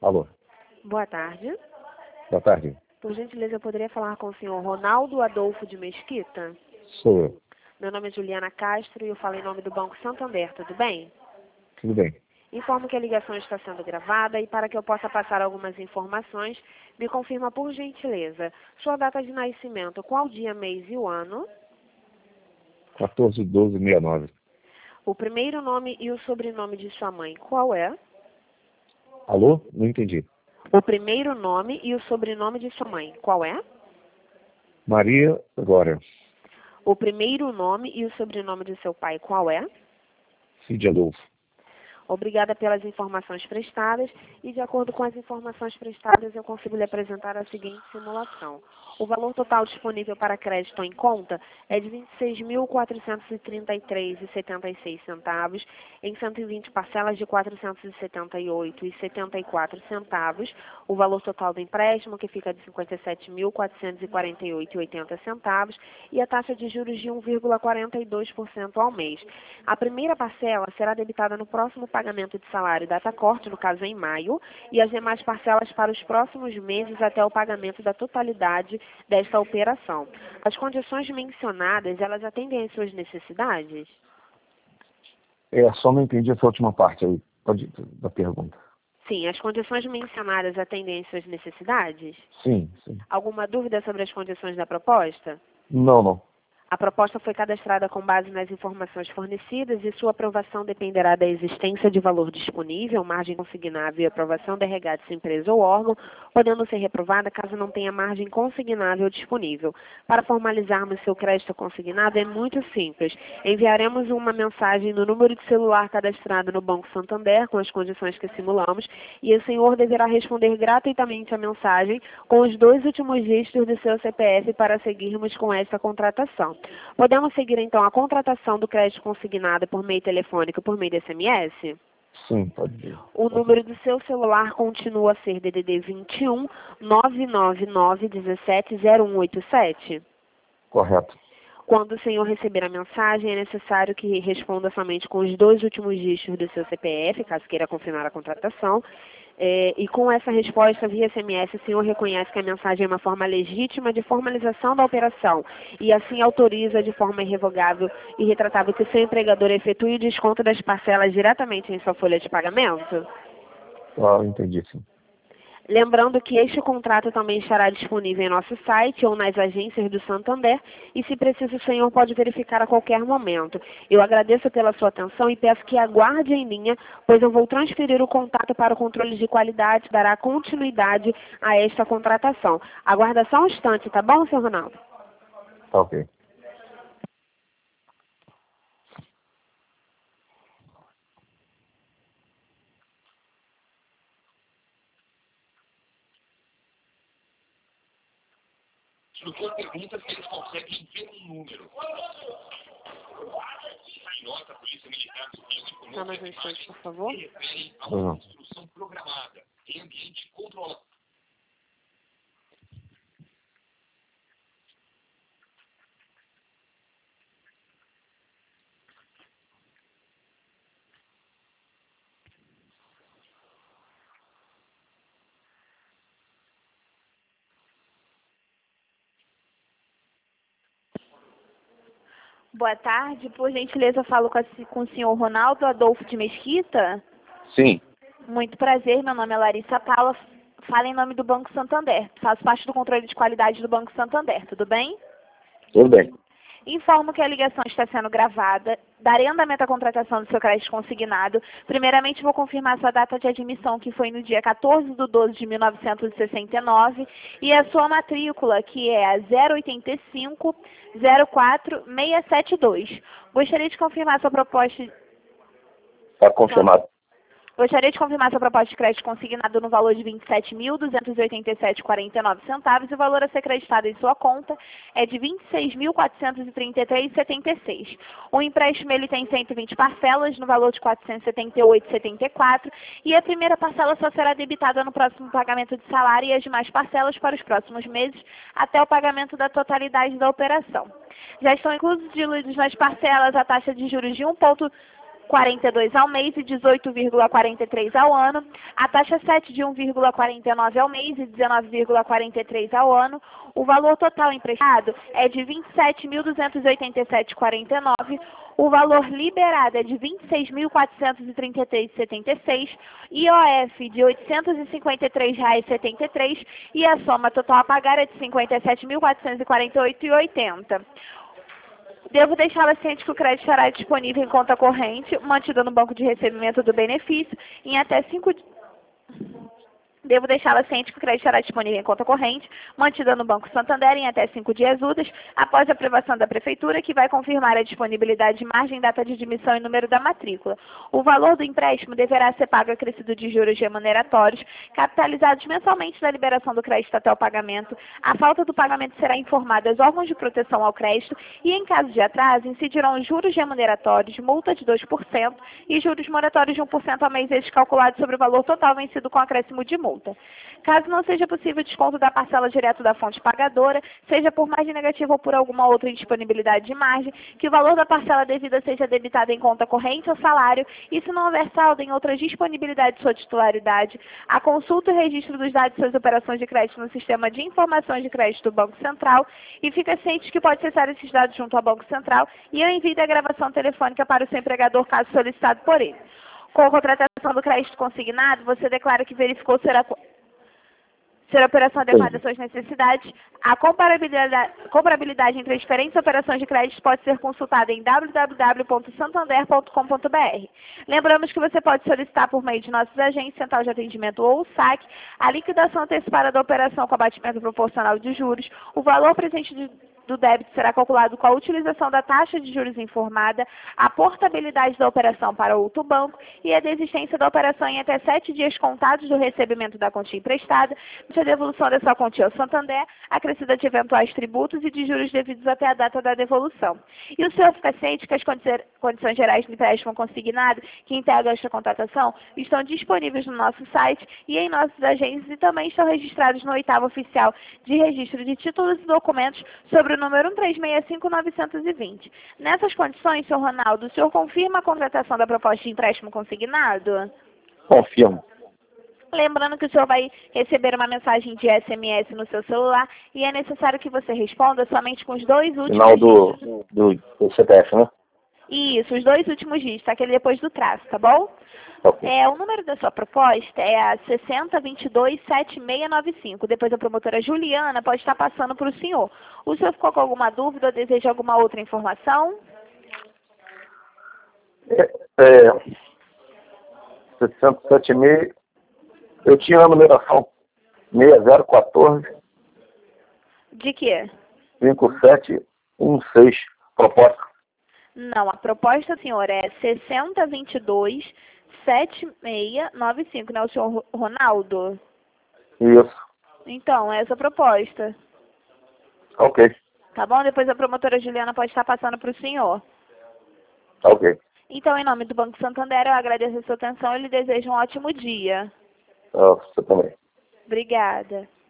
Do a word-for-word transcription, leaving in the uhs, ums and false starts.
Alô, Boa tarde. boa tarde. Por gentileza, eu poderia falar com o senhor Ronaldo Adolfo de Mesquita? Sou eu. Meu nome é Juliana Castro e eu falo em nome do Banco Santander, tudo bem? Tudo bem. Informo que a ligação está sendo gravada e para que eu possa passar algumas informações, me confirma por gentileza sua data de nascimento, qual dia, mês e o ano, quatorze, doze, sessenta e nove. o primeiro nome e o sobrenome de sua mãe, qual é? Alô? Não entendi. O primeiro nome e o sobrenome de sua mãe, qual é? Maria Glória. O primeiro nome e o sobrenome de seu pai, qual é? Cid Adolfo. Obrigada pelas informações prestadas e, de acordo com as informações prestadas, eu consigo lhe apresentar a seguinte simulação. O valor total disponível para crédito em conta é de vinte e seis mil, quatrocentos e trinta e três reais e setenta e seis centavos, em cento e vinte parcelas de quatrocentos e setenta e oito reais e setenta e quatro centavos. O valor total do empréstimo, que fica de cinquenta e sete mil, quatrocentos e quarenta e oito reais e oitenta centavos, e a taxa de juros de um vírgula quarenta e dois por cento ao mês. A primeira parcela será debitada no próximo pagamento de salário data corte, no caso em maio, e as demais parcelas para os próximos meses até o pagamento da totalidade desta operação. As condições mencionadas, elas atendem às suas necessidades? É, só não entendi essa última parte aí. Pode da pergunta. Sim, as condições mencionadas atendem às suas necessidades? Sim, sim. Alguma dúvida sobre as condições da proposta? Não, não. A proposta foi cadastrada com base nas informações fornecidas e sua aprovação dependerá da existência de valor disponível, margem consignável e aprovação da R H de sua empresa ou órgão, podendo ser reprovada caso não tenha margem consignável disponível. Para formalizarmos seu crédito consignado é muito simples. Enviaremos uma mensagem no número de celular cadastrado no Banco Santander com as condições que simulamos e o senhor deverá responder gratuitamente a mensagem com os dois últimos dígitos do seu C P F para seguirmos com esta contratação. Podemos seguir, então, a contratação do crédito consignado por meio telefônico e por meio de S M S? Sim, pode ir. O número do seu celular continua a ser D D D vinte e um, nove nove nove, dezessete, zero um oito sete? Correto. Quando o senhor receber a mensagem, é necessário que responda somente com os dois últimos dígitos do seu C P F, caso queira confirmar a contratação. É, e com essa resposta via S M S, o senhor reconhece que a mensagem é uma forma legítima de formalização da operação e assim autoriza de forma irrevogável e retratável que o seu empregador efetue o desconto das parcelas diretamente em sua folha de pagamento? Ah, entendi, sim. Lembrando que este contrato também estará disponível em nosso site ou nas agências do Santander e, se preciso, o senhor pode verificar a qualquer momento. Eu agradeço pela sua atenção e peço que aguarde em linha, pois eu vou transferir o contato para o controle de qualidade que dará continuidade a esta contratação. Aguarda só um instante, tá bom, senhor Ronaldo? Tá ok. O doutor pergunta se eles conseguem ver um número. Em nota, a Polícia Militar do Rio informou Só mais um instante, por favor. se referem a uma construção programada em ambiente controlado. Boa tarde, por gentileza eu falo com, a, com o senhor Ronaldo Adolfo de Mesquita. Sim. Muito prazer, meu nome é Larissa Paula, falo em nome do Banco Santander. Faço parte do controle de qualidade do Banco Santander, tudo bem? Tudo bem. Informo que a ligação está sendo gravada. Darei andamento à contratação do seu crédito consignado. Primeiramente, vou confirmar sua data de admissão, que foi no dia quatorze de doze de mil novecentos e sessenta e nove, e a sua matrícula, que é a zero oito cinco, zero quatro, seis sete dois. Gostaria de confirmar sua proposta... Está confirmado. Gostaria de confirmar sua proposta de crédito consignado no valor de vinte e sete mil, duzentos e oitenta e sete reais e quarenta e nove centavos e o valor a ser creditado em sua conta é de vinte e seis mil, quatrocentos e trinta e três reais e setenta e seis centavos. O empréstimo ele tem cento e vinte parcelas no valor de quatrocentos e setenta e oito reais e setenta e quatro centavos e a primeira parcela só será debitada no próximo pagamento de salário e as demais parcelas para os próximos meses até o pagamento da totalidade da operação. Já estão inclusos diluídos nas parcelas a taxa de juros de um ponto quarenta e dois ao mês e dezoito vírgula quarenta e três ao ano. A taxa sete de um vírgula quarenta e nove ao mês e dezenove vírgula quarenta e três ao ano. O valor total emprestado é de vinte e sete mil duzentos e oitenta e sete vírgula quarenta e nove. O valor liberado é de vinte e seis mil quatrocentos e trinta e três vírgula setenta e seis, I O F de oitocentos e cinquenta e três reais e setenta e três e a soma total a pagar é de cinquenta e sete mil quatrocentos e quarenta e oito reais e oitenta centavos. Devo deixá-la ciente que o crédito estará disponível em conta corrente, mantida no banco de recebimento do benefício, em até cinco dias. Devo deixá-la ciente que o crédito estará disponível em conta corrente, mantida no Banco Santander em até cinco dias úteis, após a aprovação da Prefeitura, que vai confirmar a disponibilidade de margem, data de admissão e número da matrícula. O valor do empréstimo deverá ser pago acrescido de juros remuneratórios, capitalizados mensalmente na liberação do crédito até o pagamento. A falta do pagamento será informada aos órgãos de proteção ao crédito e, em caso de atraso, incidirão juros remuneratórios, multa de dois por cento e juros moratórios de um por cento ao mês, estes calculados sobre o valor total vencido com acréscimo de multa. Caso não seja possível desconto da parcela direto da fonte pagadora, seja por margem negativa ou por alguma outra indisponibilidade de margem, que o valor da parcela devida seja debitado em conta corrente ou salário, e se não houver saldo em outras disponibilidades de sua titularidade, a consulta e registro dos dados de suas operações de crédito no Sistema de Informações de Crédito do Banco Central, e fica ciente que pode acessar esses dados junto ao Banco Central e eu envio a gravação telefônica para o seu empregador, caso solicitado por ele. Com a contratação do crédito consignado, você declara que verificou ser a, ser a operação adequada às suas necessidades. A comparabilidade, comparabilidade entre as diferentes operações de crédito pode ser consultada em w w w ponto santander ponto com ponto b r. Lembramos que você pode solicitar por meio de nossos agentes, central de atendimento ou saque, a liquidação antecipada da operação com abatimento proporcional de juros. O valor presente de do débito será calculado com a utilização da taxa de juros informada, a portabilidade da operação para outro banco e a desistência da operação em até sete dias contados do recebimento da quantia emprestada, a devolução da sua quantia ao Santander, acrescida de eventuais tributos e de juros devidos até a data da devolução. E o senhor fica ciente que as condições gerais do empréstimo consignado, que integram esta contratação, estão disponíveis no nosso site e em nossos agentes e também estão registrados no oitavo oficial de registro de títulos e documentos sobre o número um três seis cinco nove dois zero. Nessas condições, senhor Ronaldo, o senhor confirma a contratação da proposta de empréstimo consignado? Confirmo. Lembrando que o senhor vai receber uma mensagem de S M S no seu celular e é necessário que você responda somente com os dois últimos Final do, do, do C P F, né? Isso, os dois últimos dígitos, aquele depois do traço, tá bom? Okay. É, o número da sua proposta é a seis zero dois dois sete seis nove cinco. Depois a promotora Juliana pode estar passando para o senhor. O senhor ficou com alguma dúvida ou deseja alguma outra informação? É, é, seiscentos e setenta e seis, eu tinha a numeração seis zero um quatro. De quê? cinco sete um seis, proposta. Não, a proposta, senhor, é seis zero dois dois sete seis nove cinco, né, o senhor Ronaldo? Isso. Então, essa é a proposta. Ok. Tá bom? Depois a promotora Juliana pode estar passando para o senhor. Ok. Então, em nome do Banco Santander, eu agradeço a sua atenção e lhe desejo um ótimo dia. Ah, você também. Obrigada.